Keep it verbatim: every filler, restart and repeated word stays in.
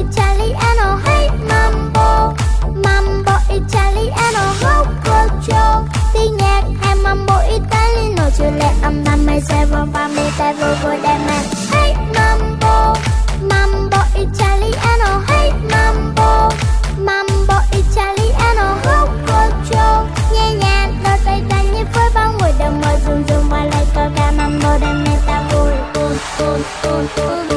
italiano, hey mambo. Mambo italiano, hot gocho. Tiếng nhạc hay mambo italiano, chiều lệ âm thầm hay xe vòng pha mê tay vô vô đẹp mẹ. Hey mambo. Mambo italiano, hey mambo. Mambo italiano, hot gocho. Nhẹ nhàng đôi tay ta như với bao người đầm mơ rung rung và lại có cả mambo đam mê ta vui vui vui vui vui.